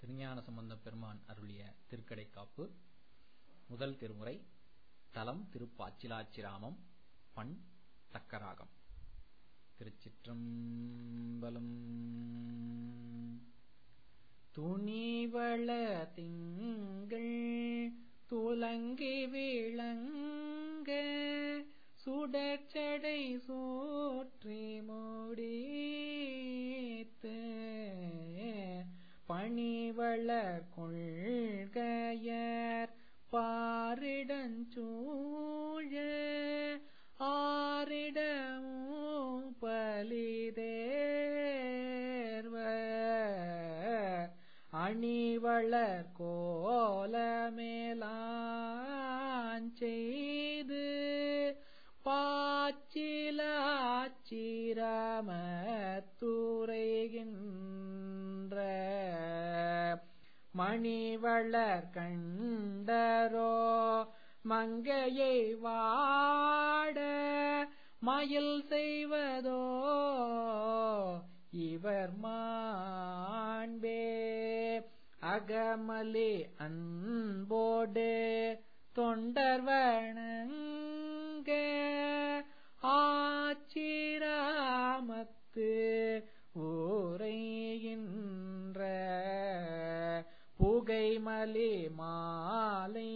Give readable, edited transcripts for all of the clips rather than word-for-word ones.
திருஞான சம்பந்தப் பெருமான் அருளிய திருக்கடைக்காப்பு. முதல் திருமுறை. தலம் திருப்பாச்சிலாச்சிராமம். பண் தக்கராகம். திருச்சிற்றம்பலம். துணிவள திங்கள் துலங்கி விளங்க சுடர்ச்சடை சோற்றி முடித்து பணிவளர் கொள்கையர் பாரிடஞ்சூழ ஆரிடமும் பலிதேர்வர் அணிவளர் கோலமேலாஞ்செய்து பாச்சிலாச்சிரமத்துரைகின்ற மணிவளர் கண்டரோ மங்கையை வாட மயில் செய்வதோ இவர் மாண்பே அகமலி அன்போடு தொண்டர் வணங்க ஆச்சிராமத்து ஊரைகின்ற புகைமலி மாலை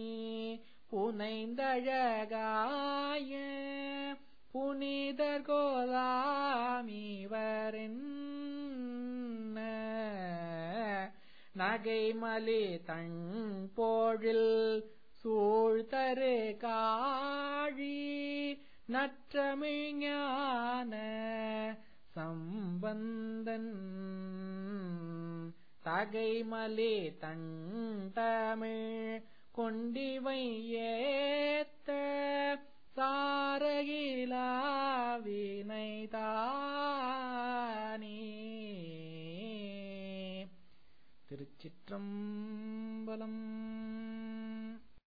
புனைந்தழகாய புனிதர் கோதாமிவரின் நகைமலி தன்போழில் சூழ்தரு காழி நற்றமிழ்ஞான சம்பந்தன் தகைமலி தண்டமிழ் கொண்டிவை ஏத்த சாரகிலாவினைதானே. திருச்சிற்றம்பலம்.